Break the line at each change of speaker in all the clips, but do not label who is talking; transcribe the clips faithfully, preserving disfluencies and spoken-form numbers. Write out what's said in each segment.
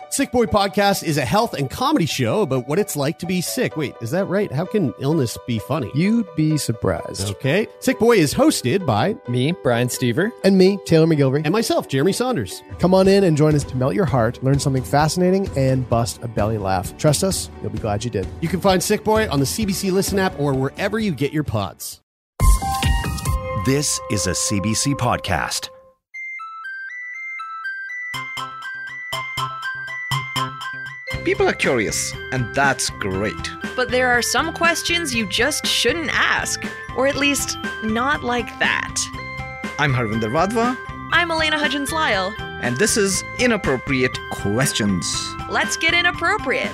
Sick Boy Podcast is a health and comedy show about what it's like to be sick. Wait, is that right? How can illness be funny?
You'd be surprised.
Okay. Sick Boy is hosted by
me, Brian Stever,
and me, Taylor McGilvery,
and myself, Jeremy Saunders.
Come on in and join us to melt your heart, learn something fascinating, and bust a belly laugh. Trust us, you'll be glad you did.
You can find Sick Boy on the C B C Listen app or wherever you get your pods.
This is a C B C podcast.
People are curious, and that's great.
But there are some questions you just shouldn't ask, or at least not like that.
I'm Harvinder Vadva.
I'm Elena Hudgens-Lyle.
And this is Inappropriate Questions.
Let's get inappropriate.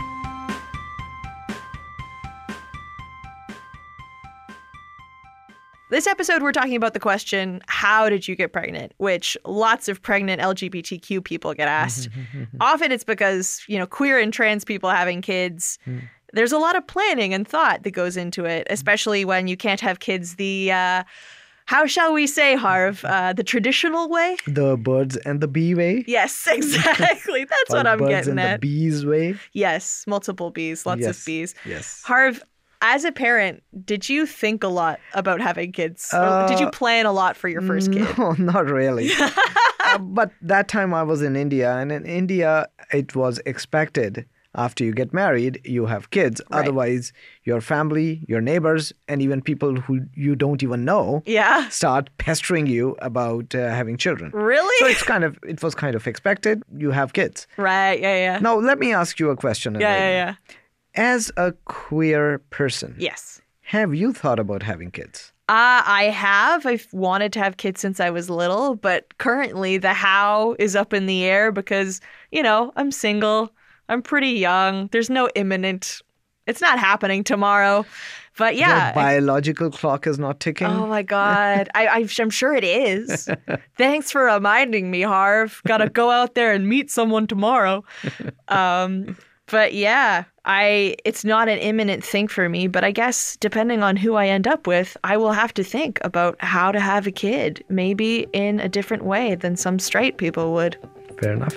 This episode, we're talking about the question, how did you get pregnant? Which lots of pregnant L G B T Q people get asked. Often it's because, you know, queer and trans people having kids, there's a lot of planning and thought that goes into it, especially when you can't have kids the, uh, how shall we say, Harv, uh, the traditional way?
The birds and the bee way?
Yes, exactly. That's what I'm
birds
getting
and
at.
The bees way?
Yes, multiple bees, lots
yes.
of bees.
Yes.
Harv, as a parent, did you think a lot about having kids?
Uh,
did you plan a lot for your first kid?
No, not really. uh, but that time I was in India, and in India, it was expected after you get married, you have kids.
Right.
Otherwise, your family, your neighbors, and even people who you don't even know
yeah.
start pestering you about uh, having children.
Really?
So it's kind of it was kind of expected. You have kids.
Right, yeah, yeah.
Now, let me ask you a question.
Yeah, yeah, yeah.
As a queer person,
yes,
have you thought about having kids?
Uh, I have. I've wanted to have kids since I was little, but currently the how is up in the air because, you know, I'm single. I'm pretty young. There's no imminent, it's not happening tomorrow. But yeah.
The biological clock is not ticking?
Oh my God. I, I, I'm sure it is. Thanks for reminding me, Harv. Gotta go out there and meet someone tomorrow. Um, but yeah, I it's not an imminent thing for me, but I guess depending on who I end up with, I will have to think about how to have a kid, maybe in a different way than some straight people would.
Fair enough.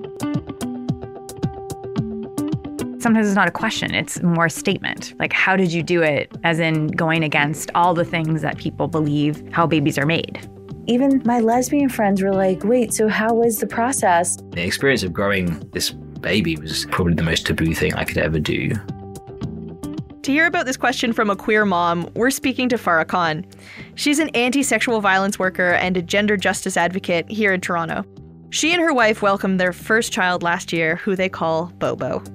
Sometimes it's not a question, it's more a statement. Like, how did you do it? As in going against all the things that people believe how babies are made.
Even my lesbian friends were like, wait, so how was the process?
The experience of growing this baby was probably the most taboo thing I could ever do.
To hear about this question from a queer mom, we're speaking to Farah Khan. She's an anti-sexual violence worker and a gender justice advocate here in Toronto. She and her wife welcomed their first child last year, who they call Bobo.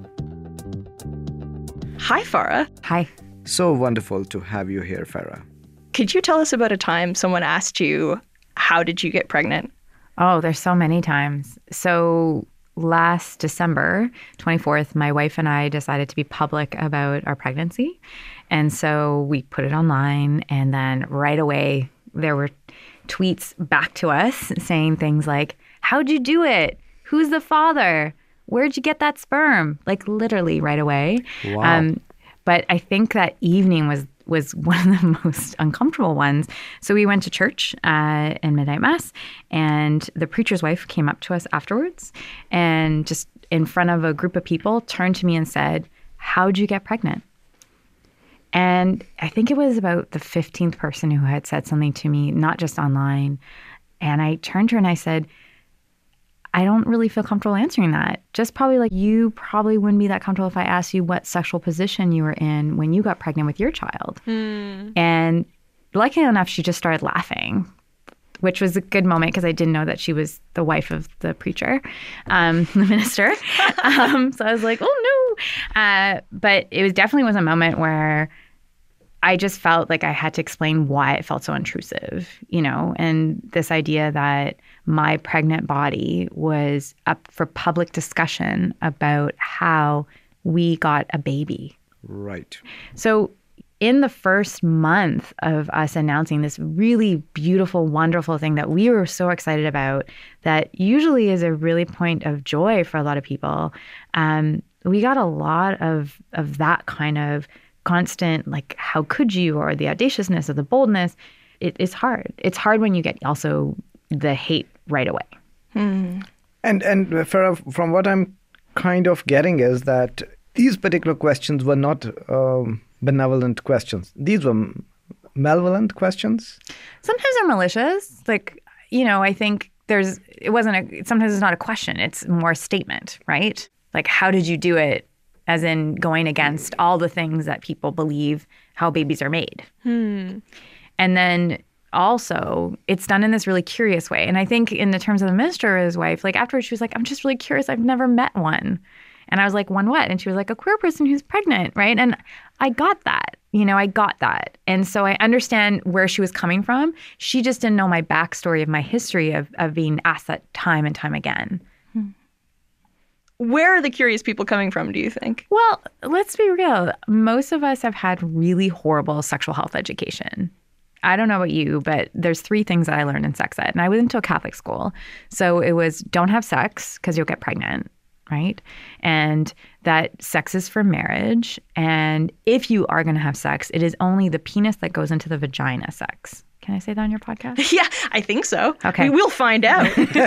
Hi, Farah.
Hi.
So wonderful to have you here, Farah.
Could you tell us about a time someone asked you, how did you get pregnant?
Oh, there's so many times. So last December twenty-fourth, my wife and I decided to be public about our pregnancy. And so we put it online, and then right away there were tweets back to us saying things like, how'd you do it? Who's the father? Where'd you get that sperm? Like literally right away.
Wow. Um,
but I think that evening was was one of the most uncomfortable ones. So we went to church uh, in midnight mass, and the preacher's wife came up to us afterwards and just in front of a group of people turned to me and said, how'd you get pregnant? And I think it was about the fifteenth person who had said something to me, not just online. And I turned to her and I said, I don't really feel comfortable answering that. Just probably like you probably wouldn't be that comfortable if I asked you what sexual position you were in when you got pregnant with your child.
Hmm.
And luckily enough, she just started laughing, which was a good moment because I didn't know that she was the wife of the preacher, um, the minister. um, so I was like, oh no. Uh, but it was definitely was a moment where I just felt like I had to explain why it felt so intrusive, you know, and this idea that my pregnant body was up for public discussion about how we got a baby.
Right.
So in the first month of us announcing this really beautiful, wonderful thing that we were so excited about, that usually is a really point of joy for a lot of people, um, we got a lot of of that kind of constant, like, how could you, or the audaciousness or the boldness. It, it's hard. It's hard when you get also the hate right away.
Hmm.
And and Farah, from what I'm kind of getting is that these particular questions were not um, benevolent questions. These were m- malevolent questions.
Sometimes they're malicious. Like, you know, I think there's, it wasn't a, sometimes it's not a question. It's more a statement, right? Like, how did you do it? As in going against all the things that people believe how babies are made.
Hmm.
And then also, it's done in this really curious way. And I think in the terms of the minister or his wife, like afterwards she was like, I'm just really curious. I've never met one. And I was like, one what? And she was like, a queer person who's pregnant, right? And I got that. You know, I got that. And so I understand where she was coming from. She just didn't know my backstory of my history of, of being asked that time and time again.
Where are the curious people coming from, do you think?
Well, let's be real. Most of us have had really horrible sexual health education. I don't know about you, but there's three things that I learned in sex ed. And I went into a Catholic school. So it was don't have sex because you'll get pregnant, right? And that sex is for marriage. And if you are going to have sex, it is only the penis that goes into the vagina sex. Can I say that on your podcast?
Yeah, I think so.
Okay.
We will find out.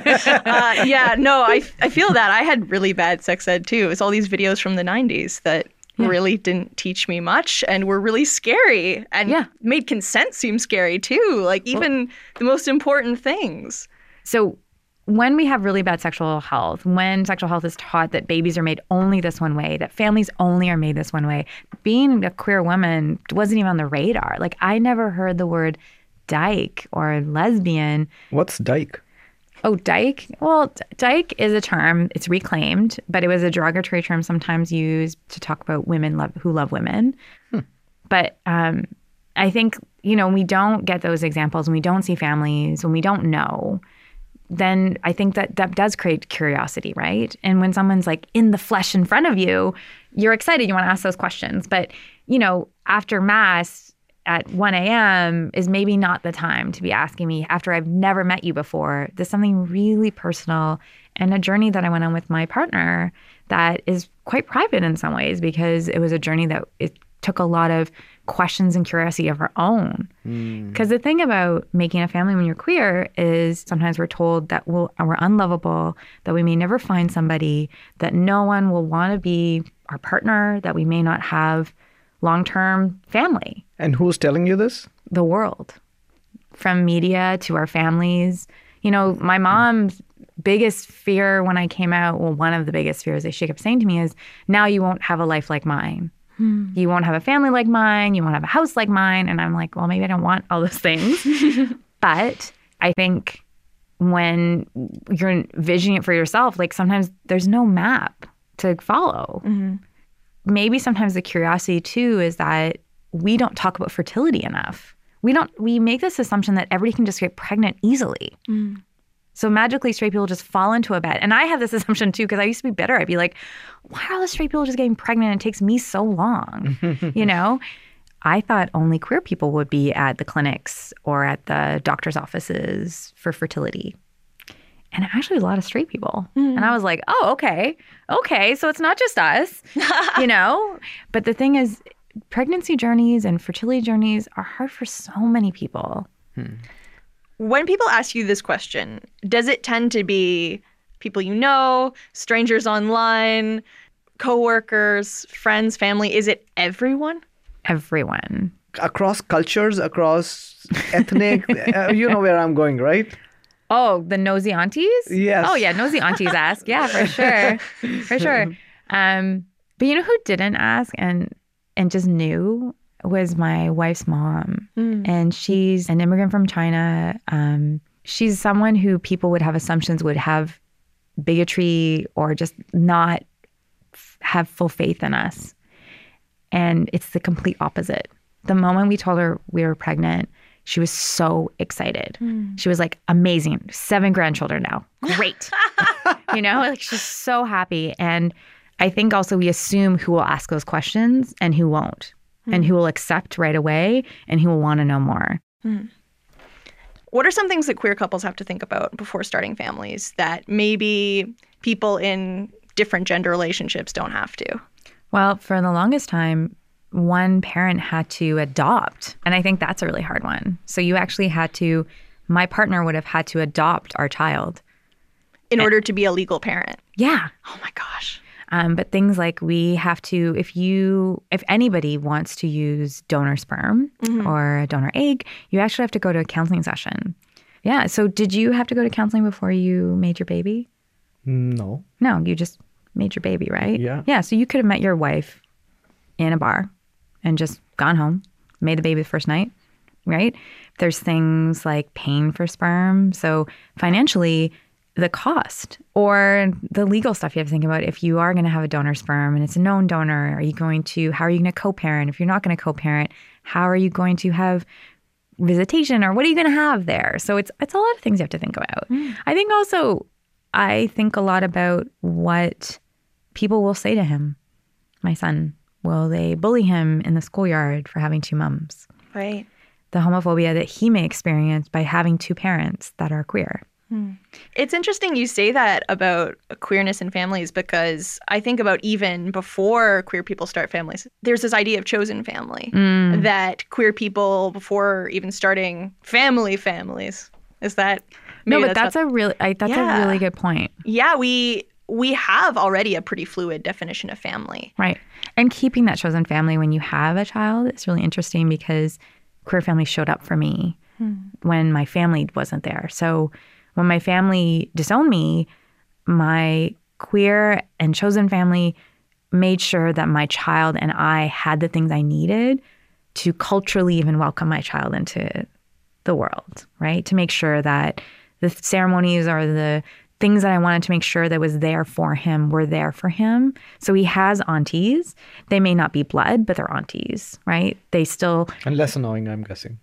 uh, yeah, no, I, I feel that. I had really bad sex ed too. It was all these videos from the nineties that yeah. really didn't teach me much and were really scary and
yeah.
made consent seem scary too. Like even well, the most important things.
So when we have really bad sexual health, when sexual health is taught that babies are made only this one way, that families only are made this one way, being a queer woman wasn't even on the radar. Like I never heard the word dyke or lesbian.
What's dyke?
Oh, dyke? Well, dyke is a term. It's reclaimed, but it was a derogatory term sometimes used to talk about women love, who love women. Hmm. But um, I think, you know, when we don't get those examples, when we don't see families, when we don't know, then I think that that does create curiosity, right? And when someone's like in the flesh in front of you, you're excited. You want to ask those questions. But, you know, after Mass, at one a.m. is maybe not the time to be asking me after I've never met you before. There's something really personal and a journey that I went on with my partner that is quite private in some ways because it was a journey that it took a lot of questions and curiosity of our own. Because mm. the thing about making a family when you're queer is sometimes we're told that we'll, we're unlovable, that we may never find somebody, that no one will want to be our partner, that we may not have long-term family.
And who's telling you this?
The world. From media to our families. You know, my mom's biggest fear when I came out, well, one of the biggest fears that she kept saying to me is, now you won't have a life like mine. Hmm. You won't have a family like mine. You won't have a house like mine. And I'm like, well, maybe I don't want all those things. But I think when you're envisioning it for yourself, like sometimes there's no map to follow. Mm-hmm. Maybe sometimes the curiosity too is that we don't talk about fertility enough. We don't. We make this assumption that everybody can just get pregnant easily. Mm. So magically straight people just fall into a bed. And I have this assumption too because I used to be bitter. I'd be like, why are all the straight people just getting pregnant and it takes me so long? You know? I thought only queer people would be at the clinics or at the doctor's offices for fertility. And actually a lot of straight people. Mm. And I was like, oh, okay. Okay, so it's not just us, you know? But the thing is, pregnancy journeys and fertility journeys are hard for so many people.
Hmm. When people ask you this question, does it tend to be people you know, strangers online, coworkers, friends, family? Is it everyone?
Everyone.
Across cultures, across ethnic, uh, you know where I'm going, right?
Oh, the nosy aunties?
Yes.
Oh, yeah, nosy aunties ask. Yeah, for sure. For sure. Um, but you know who didn't ask and and just knew was my wife's mom. Mm. And she's an immigrant from China. Um, she's someone who people would have assumptions would have bigotry or just not f- have full faith in us. And it's the complete opposite. The moment we told her we were pregnant, she was so excited. Mm. She was like, amazing. Seven grandchildren now. Great. You know, like she's so happy. And I think also we assume who will ask those questions and who won't, mm. and who will accept right away and who will want to know more.
Mm. What are some things that queer couples have to think about before starting families that maybe people in different gender relationships don't have to?
Well, for the longest time, one parent had to adopt. And I think that's a really hard one. So you actually had to, my partner would have had to adopt our child.
In and, order to be a legal parent?
Yeah.
Oh my gosh.
Um, but things like we have to, if you, if anybody wants to use donor sperm
Mhm.
or a donor egg, you actually have to go to a counseling session. Yeah. So did you have to go to counseling before you made your baby?
No.
No, you just made your baby, right?
Yeah.
Yeah. So you could have met your wife in a bar and just gone home, made the baby the first night, right? There's things like paying for sperm. So financially, the cost or the legal stuff you have to think about. If you are going to have a donor sperm and it's a known donor, are you going to, how are you going to co-parent? If you're not going to co-parent, how are you going to have visitation or what are you going to have there? So it's it's a lot of things you have to think about.
Mm.
I think also, I think a lot about what people will say to him. My son, will they bully him in the schoolyard for having two moms?
Right.
The homophobia that he may experience by having two parents that are queer.
Hmm. It's interesting you say that about queerness in families because I think about even before queer people start families, there's this idea of chosen family
Mm.
that queer people before even starting family families. Is that
No,
maybe
but that's,
not-
a really I, that's
Yeah.
a really good point.
Yeah, we we have already a pretty fluid definition of family.
Right. And keeping that chosen family when you have a child is really interesting because queer family showed up for me
Hmm.
when my family wasn't there. So when my family disowned me, my queer and chosen family made sure that my child and I had the things I needed to culturally even welcome my child into the world, right? To make sure that the ceremonies or the things that I wanted to make sure that was there for him were there for him. So he has aunties. They may not be blood, but they're aunties, right? They still...
And less annoying, I'm guessing.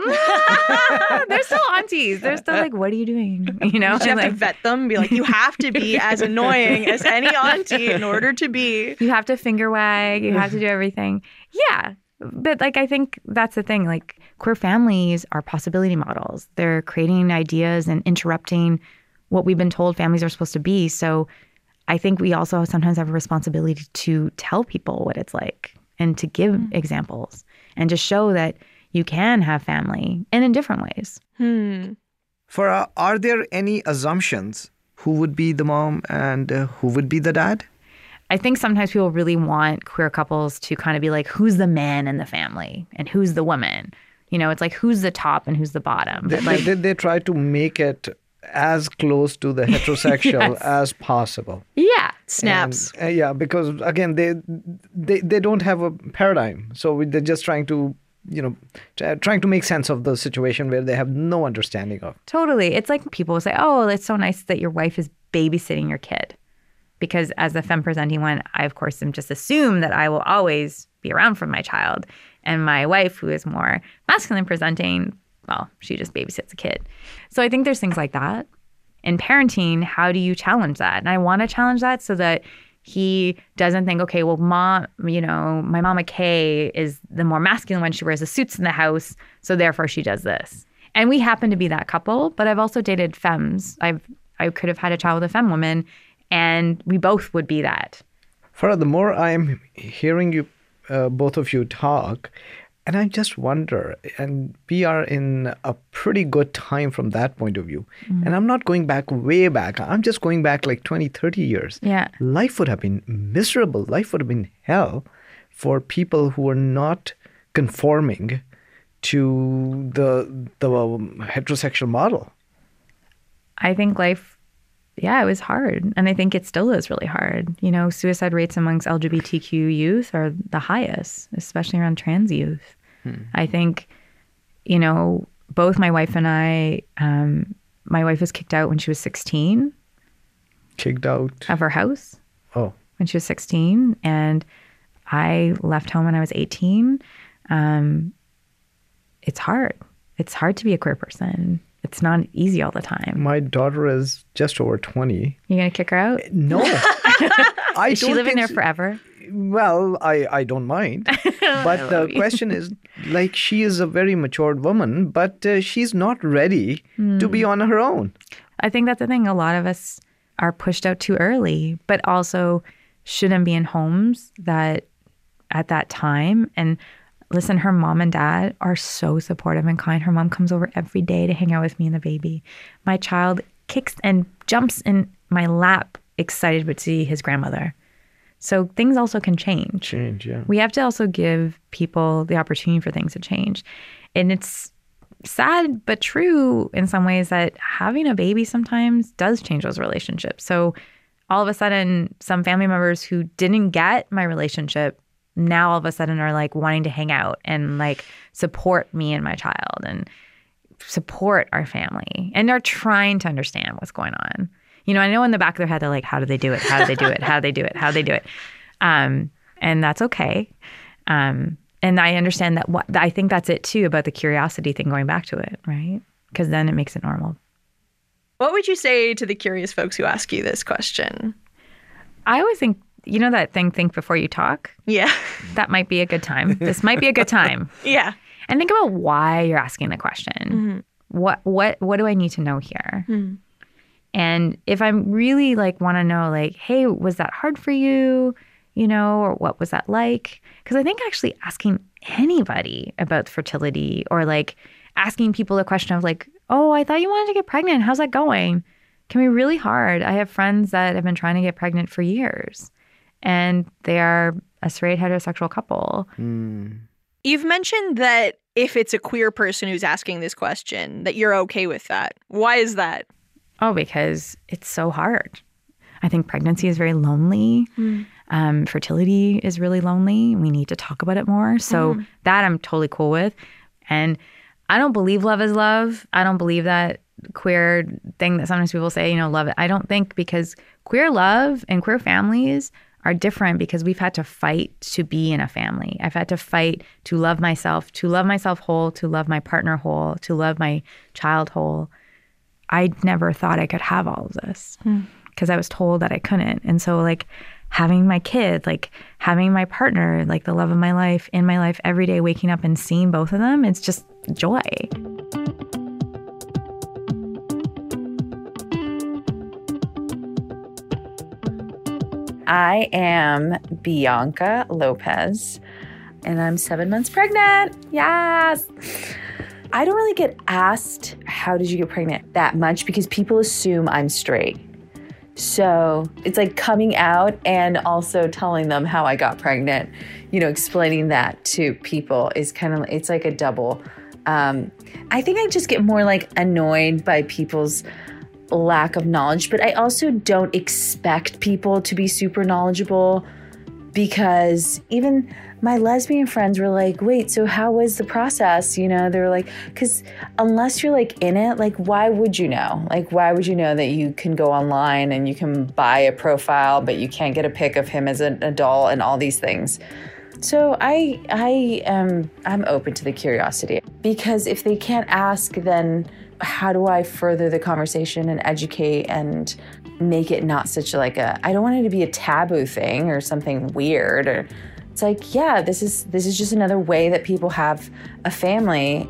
They're still aunties. They're still like, what are you doing? You know?
You have
Like,
to vet them, be like, you have to be as annoying as any auntie in order to be.
you have to finger wag. You have to do everything. Yeah. But like, I think that's the thing. Like, queer families are possibility models. They're creating ideas and interrupting what we've been told families are supposed to be. So I think we also sometimes have a responsibility to tell people what it's like and to give
Mm.
examples and to show that you can have family and in different ways.
Hmm.
For uh, are there any assumptions who would be the mom and uh, who would be the dad?
I think sometimes people really want queer couples to kind of be like, who's the man in the family and who's the woman? You know, it's like, who's the top and who's the bottom?
They,
But like,
they, they try to make it as close to the heterosexual
Yes.
as possible.
yeah.
Snaps.
And, uh, yeah, because again, they they they don't have a paradigm, so we- they're just trying to, you know, t- trying to make sense of the situation where they have no understanding of.
Totally. It's like people will say, oh, it's so nice that your wife is babysitting your kid. Because as the femme presenting one, I, of course, am just assume that I will always be around for my child. And my wife, who is more masculine presenting, well, she just babysits a kid. So I think there's things like that. In parenting, how do you challenge that? And I want to challenge that so that he doesn't think, okay, well, mom, you know, my mama Kay is the more masculine one. She wears the suits in the house. So therefore she does this. And we happen to be that couple. But I've also dated femmes. I've I could have had a child with a femme woman. And we both would be that.
Farah, the more I'm hearing you, uh, both of you talk, and I just wonder, and we are in a pretty good time from that point of view.
Mm.
And I'm not going back way back. I'm just going back like twenty, thirty years.
Yeah.
Life would have been miserable. Life would have been hell for people who were not conforming to the the heterosexual model.
I think life, yeah, it was hard. And I think it still is really hard. You know, suicide rates amongst L G B T Q youth are the highest, especially around trans youth.
Hmm.
I think, you know, both my wife and I, um, my wife was kicked out when she was sixteen
Kicked out.
of her house
Oh.
when she was sixteen. And I left home when I was eighteen. Um, it's hard. It's hard to be a queer person. It's not easy all the time.
My daughter is just over twenty.
You gonna kick her out?
No. I
Is she
don't
living
think
there
so.
forever?
Well, I, I don't mind. But the question is, like, she is a very matured woman, but uh, she's not ready to be on her own.
I think that's the thing. A lot of us are pushed out too early, but also shouldn't be in homes that at that time. And listen, her mom and dad are so supportive and kind. Her mom comes over every day to hang out with me and the baby. My child kicks and jumps in my lap, excited to see his grandmother. So things also can change.
Change, yeah.
We have to also give people the opportunity for things to change. And it's sad but true in some ways that having a baby sometimes does change those relationships. So all of a sudden, some family members who didn't get my relationship now all of a sudden are like wanting to hang out and like support me and my child and support our family. And they're trying to understand what's going on. You know, I know in the back of their head, they're like, how do they do it? How do they do it? How do they do it? How do they do it? Um, and that's okay. Um, and I understand that. What, I think that's it too, about the curiosity thing, going back to it, right? Because then it makes it normal.
What would you say to the curious folks who ask you this question?
I always think, you know that thing, think before you talk?
Yeah.
That might be a good time. This might be a good time.
Yeah.
And think about why you're asking the question. Mm-hmm. What what what do I need to know here? Mm-hmm. And if I'm really like want to know like, hey, was that hard for you? You know, or what was that like? Because I think actually asking anybody about fertility or like asking people a question of like, oh, I thought you wanted to get pregnant. How's that going? Can be really hard. I have friends that have been trying to get pregnant for years and they are a straight heterosexual couple.
Mm.
You've mentioned that if it's a queer person who's asking this question, that you're okay with that. Why is that?
Oh, because it's so hard. I think pregnancy is very lonely. Mm. Um, fertility is really lonely. We need to talk about it more. So mm. that I'm totally cool with. And I don't believe love is love. I don't believe that queer thing that sometimes people say, you know, love it. I don't think, because queer love and queer families are different because we've had to fight to be in a family. I've had to fight to love myself, to love myself whole, to love my partner whole, to love my child whole. I never thought I could have all of this because mm. I was told that I couldn't. And so like having my kid, like having my partner, like the love of my life in my life every day, waking up and seeing both of them, it's just joy.
I am Bianca Lopez, and I'm seven months pregnant. Yes. I don't really get asked, how did you get pregnant, that much because people assume I'm straight. So it's like coming out and also telling them how I got pregnant, you know, explaining that to people is kind of, it's like a double. Um, I think I just get more like annoyed by people's lack of knowledge, but I also don't expect people to be super knowledgeable because even my lesbian friends were like, wait, so how was the process? You know, they were like, because unless you're like in it, like, why would you know? Like, why would you know that you can go online and you can buy a profile, but you can't get a pic of him as an adult and all these things? So I, I am, I'm open to the curiosity because if they can't ask, then how do I further the conversation and educate and make it not such like a, I don't want it to be a taboo thing or something weird, or it's like, yeah, this is, this is just another way that people have a family.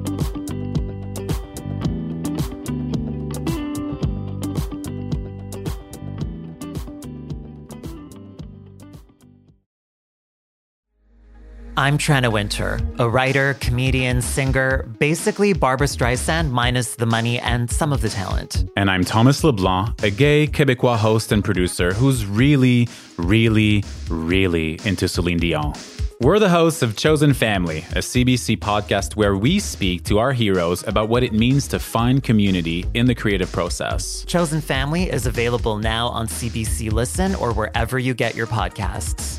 I'm Trina Winter, a writer, comedian, singer, basically Barbra Streisand minus the money and some of the talent.
And I'm Thomas LeBlanc, a gay Quebecois host and producer who's really, really, really into Celine Dion. We're the hosts of Chosen Family, a C B C podcast where we speak to our heroes about what it means to find community in the creative process.
Chosen Family is available now on C B C Listen or wherever you get your podcasts.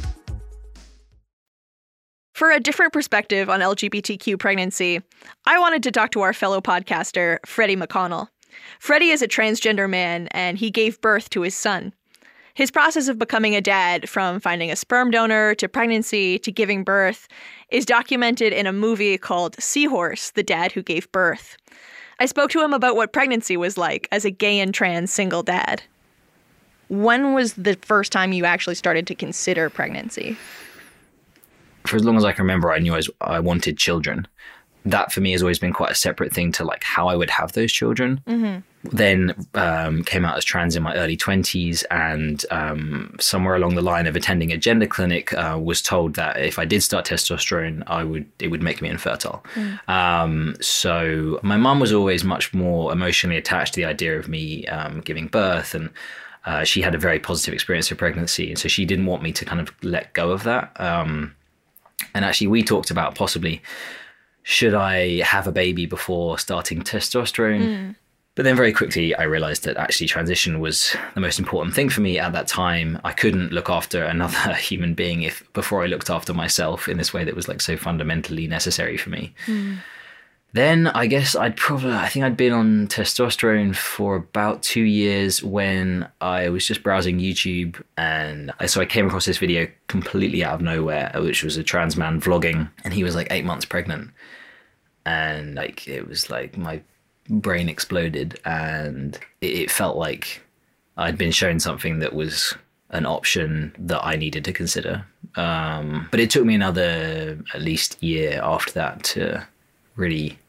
For a different perspective on L G B T Q pregnancy, I wanted to talk to our fellow podcaster, Freddie McConnell. Freddie is a transgender man, and he gave birth to his son. His process of becoming a dad, from finding a sperm donor to pregnancy to giving birth, is documented in a movie called Seahorse, The Dad Who Gave Birth. I spoke to him about what pregnancy was like as a gay and trans single dad. When was the first time you actually started to consider pregnancy?
For as long as I can remember, I knew I, was, I wanted children. That for me has always been quite a separate thing to like how I would have those children. Mm-hmm. Then um, came out as trans in my early twenties, and um, somewhere along the line of attending a gender clinic, uh, was told that if I did start testosterone, I would it would make me infertile. Mm. Um, so my mum was always much more emotionally attached to the idea of me um, giving birth, and uh, she had a very positive experience of pregnancy. And so she didn't want me to kind of let go of that. Um, and actually, we talked about possibly, should I have a baby before starting testosterone? Mm. But then very quickly, I realized that actually transition was the most important thing for me at that time. I couldn't look after another human being if before I looked after myself in this way that was like so fundamentally necessary for me. Mm. Then I guess I'd probably, I think I'd been on testosterone for about two years when I was just browsing YouTube. And I, so I came across this video completely out of nowhere, which was a trans man vlogging. And he was like eight months pregnant. And like, it was like my brain exploded, and it felt like I'd been shown something that was an option that I needed to consider. Um, but it took me another at least year after that to really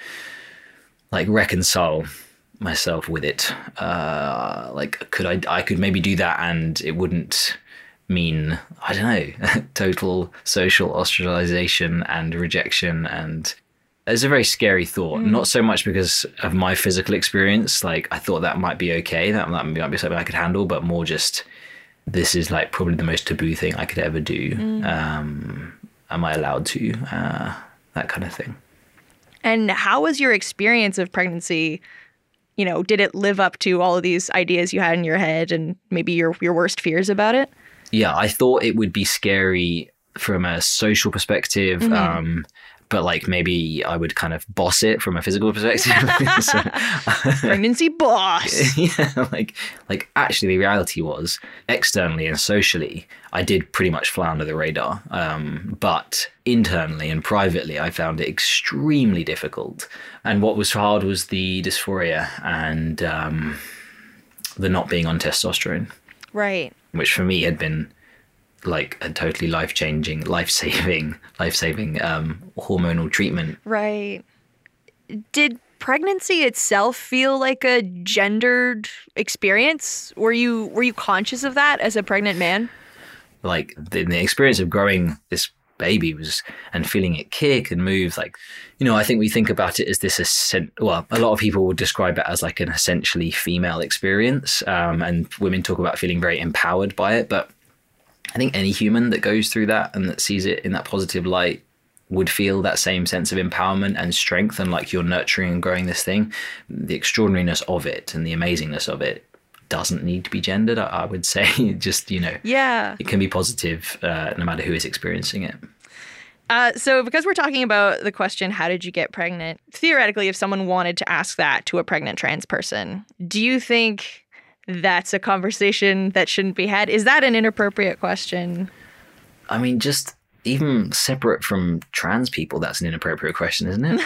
like reconcile myself with it. Uh, like, could I, I could maybe do that and it wouldn't mean, I don't know, total social ostracization and rejection. And it's a very scary thought, mm. not so much because of my physical experience. Like, I thought that might be okay, that, that might be something I could handle, but more just, this is like probably the most taboo thing I could ever do. Mm. Um, am I allowed to? Uh, that kind of thing.
And how was your experience of pregnancy? You know, did it live up to all of these ideas you had in your head and maybe your your worst fears about it?
Yeah, I thought it would be scary from a social perspective. Mm-hmm. Um, but like maybe I would kind of boss it from a physical perspective. so,
Pregnancy boss.
Yeah, like like actually the reality was externally and socially, I did pretty much fly under the radar. Um, but internally and privately, I found it extremely difficult. And what was hard was the dysphoria and um, the not being on testosterone.
Right.
Which for me had been like a totally life-changing, life-saving, life-saving um, hormonal treatment.
Right. Did pregnancy itself feel like a gendered experience? Were you were you conscious of that as a pregnant man?
Like the, the experience of growing this baby was and feeling it kick and move, like, you know, I think we think about it as this ascent, well, a lot of people would describe it as like an essentially female experience, um, and women talk about feeling very empowered by it. But I think any human that goes through that and that sees it in that positive light would feel that same sense of empowerment and strength, and like you're nurturing and growing this thing. The extraordinariness of it and the amazingness of it doesn't need to be gendered, I would say. Just, you know,
yeah,
it can be positive uh, no matter who is experiencing it.
Uh, so because we're talking about the question, how did you get pregnant? Theoretically, if someone wanted to ask that to a pregnant trans person, do you think that's a conversation that shouldn't be had? Is that an inappropriate question?
I mean, just even separate from trans people, that's an inappropriate question, isn't it?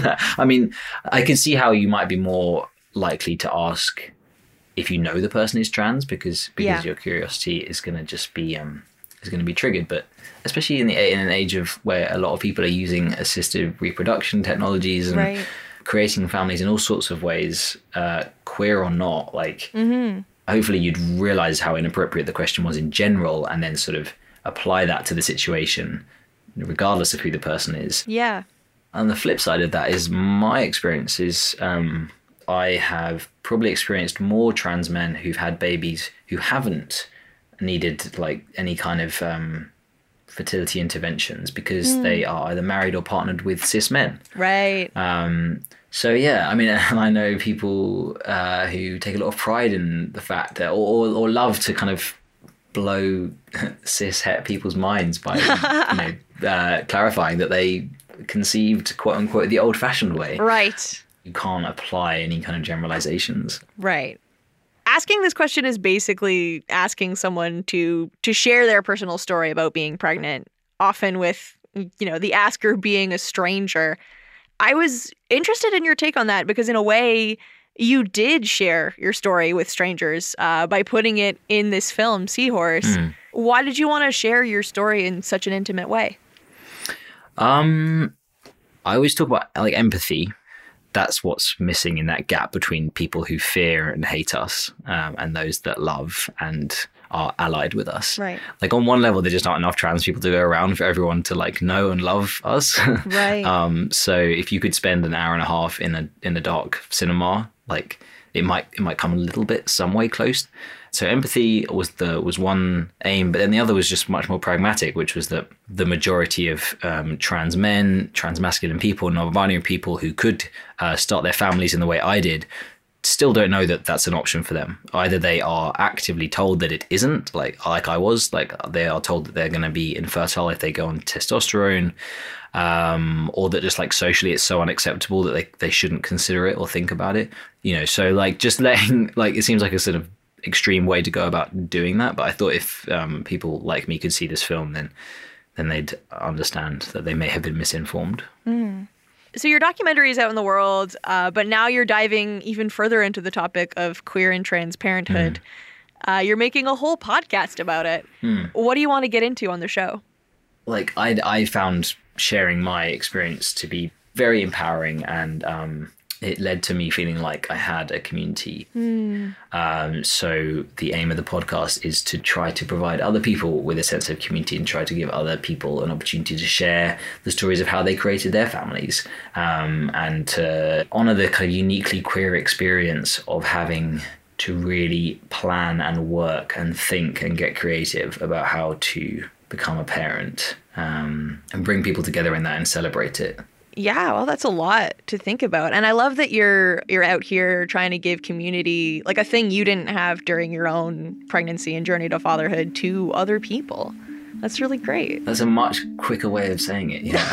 I mean, I can see how you might be more likely to ask if you know the person is trans, because because yeah. your curiosity is going to just be um is going to be triggered. But especially in the in an age of where a lot of people are using assisted reproduction technologies and right. creating families in all sorts of ways, uh, queer or not, like mm-hmm. hopefully you'd realize how inappropriate the question was in general, and then sort of apply that to the situation, regardless of who the person is.
Yeah.
And the flip side of that is my experience is um, I have probably experienced more trans men who've had babies who haven't needed like any kind of um, fertility interventions because mm. they are either married or partnered with cis men.
Right.
Um, so, yeah, I mean, I know people uh, who take a lot of pride in the fact that, or, or love to kind of blow cis het people's minds by, you know, uh, clarifying that they conceived, quote unquote, the old fashioned way.
Right.
You can't apply any kind of generalizations.
Right. Asking this question is basically asking someone to to share their personal story about being pregnant, often with, you know, the asker being a stranger. I was interested in your take on that because in a way you did share your story with strangers uh, by putting it in this film, Seahorse. Mm. Why did you want to share your story in such an intimate way?
Um, I always talk about like empathy. That's what's missing in that gap between people who fear and hate us um, and those that love and are allied with us.
Right.
Like on one level, there just aren't enough trans people to go around for everyone to like know and love us.
Right.
um, so if you could spend an hour and a half in a in a dark cinema, like it might it might come a little bit some way close. So empathy was the was one aim, but then the other was just much more pragmatic, which was that the majority of um, trans men, trans masculine people, non-binary people who could uh, start their families in the way I did still don't know that that's an option for them. Either they are actively told that it isn't, like like I was, like they are told that they're going to be infertile if they go on testosterone, um, or that just like socially it's so unacceptable that they, they shouldn't consider it or think about it. You know, so like just letting, like it seems like a sort of extreme way to go about doing that. But I thought if um, people like me could see this film, then then they'd understand that they may have been misinformed.
Mm. So your documentary is out in the world, uh, but now you're diving even further into the topic of queer and trans parenthood. Mm. Uh, you're making a whole podcast about it. Mm. What do you want to get into on the show?
Like I, I found sharing my experience to be very empowering, and um, it led to me feeling like I had a community. Mm. Um, so the aim of the podcast is to try to provide other people with a sense of community and try to give other people an opportunity to share the stories of how they created their families, um, and to honor the kind of uniquely queer experience of having to really plan and work and think and get creative about how to become a parent, um, and bring people together in that and celebrate it.
Yeah, well, that's a lot to think about. And I love that you're you're out here trying to give community, like a thing you didn't have during your own pregnancy and journey to fatherhood, to other people. That's really great.
That's a much quicker way of saying it, yeah.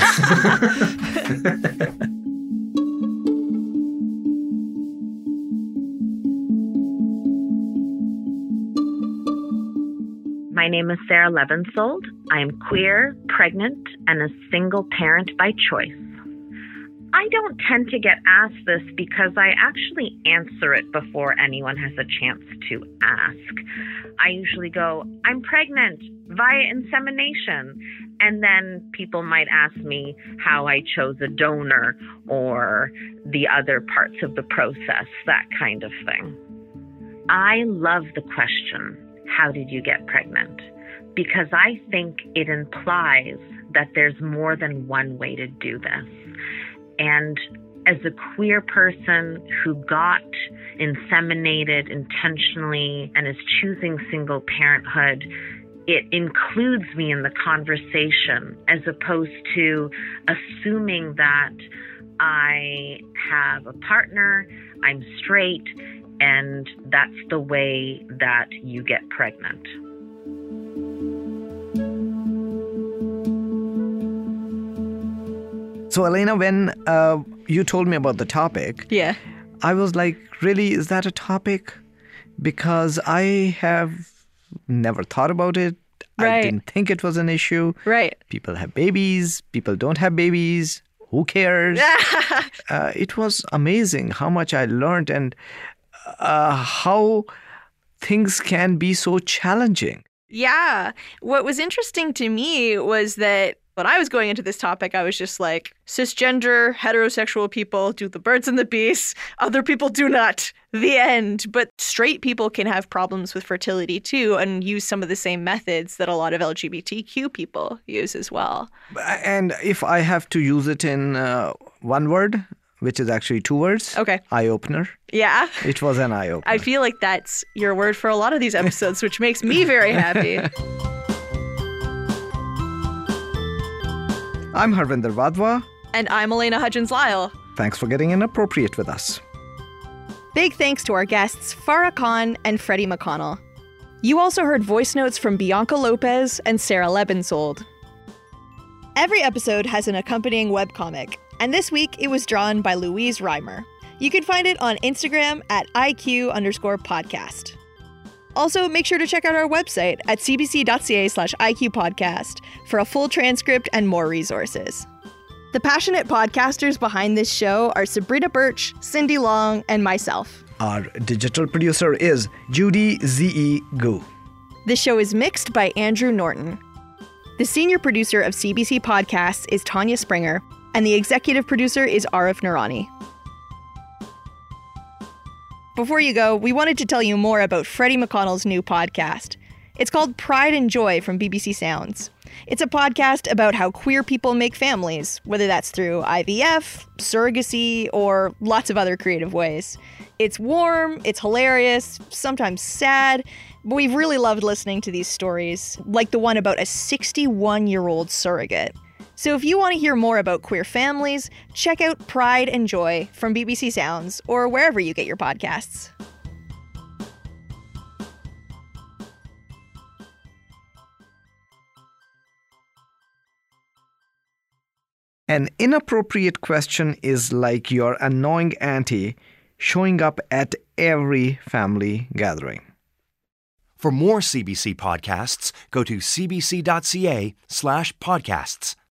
My name is Sarah Lebensold. I am queer, pregnant, and a single parent by choice. I don't tend to get asked this because I actually answer it before anyone has a chance to ask. I usually go, I'm pregnant via insemination. And then people might ask me how I chose a donor or the other parts of the process, that kind of thing. I love the question, how did you get pregnant? Because I think it implies that there's more than one way to do this. And as a queer person who got inseminated intentionally and is choosing single parenthood, it includes me in the conversation as opposed to assuming that I have a partner, I'm straight, and that's the way that you get pregnant.
So, Elena, when uh, you told me about the topic,
yeah,
I was like, really, is that a topic? Because I have never thought about it.
Right.
I didn't think it was an issue.
Right.
People have babies. People don't have babies. Who cares? uh, it was amazing how much I learned and uh, how things can be so challenging.
Yeah. What was interesting to me was that when I was going into this topic, I was just like, cisgender, heterosexual people do the birds and the bees. Other people do not. The end. But straight people can have problems with fertility too and use some of the same methods that a lot of L G B T Q people use as well.
And if I have to use it in uh, one word, which is actually two words.
Okay.
Eye-opener.
Yeah.
It was an eye-opener.
I feel like that's your word for a lot of these episodes, which makes me very happy.
I'm Harvinder Wadhwa.
And I'm Elena Hudgens-Lyle.
Thanks for getting inappropriate with us.
Big thanks to our guests, Farah Khan and Freddie McConnell. You also heard voice notes from Bianca Lopez and Sarah Lebensold. Every episode has an accompanying webcomic, and this week it was drawn by Louise Reimer. You can find it on Instagram at IQ underscore podcast. Also, make sure to check out our website at cbc.ca slash IQ podcast for a full transcript and more resources. The passionate podcasters behind this show are Sabrina Birch, Cindy Long, and myself.
Our digital producer is Judy Z E. Gu.
This show is mixed by Andrew Norton. The senior producer of C B C Podcasts is Tanya Springer, and the executive producer is Arif Nurani. Before you go, we wanted to tell you more about Freddie McConnell's new podcast. It's called Pride and Joy from B B C Sounds. It's a podcast about how queer people make families, whether that's through I V F, surrogacy, or lots of other creative ways. It's warm, it's hilarious, sometimes sad, but we've really loved listening to these stories, like the one about a sixty-one-year-old surrogate. So if you want to hear more about queer families, check out Pride and Joy from B B C Sounds or wherever you get your podcasts.
An inappropriate question is like your annoying auntie showing up at every family gathering.
For more C B C podcasts, go to cbc.ca slash podcasts.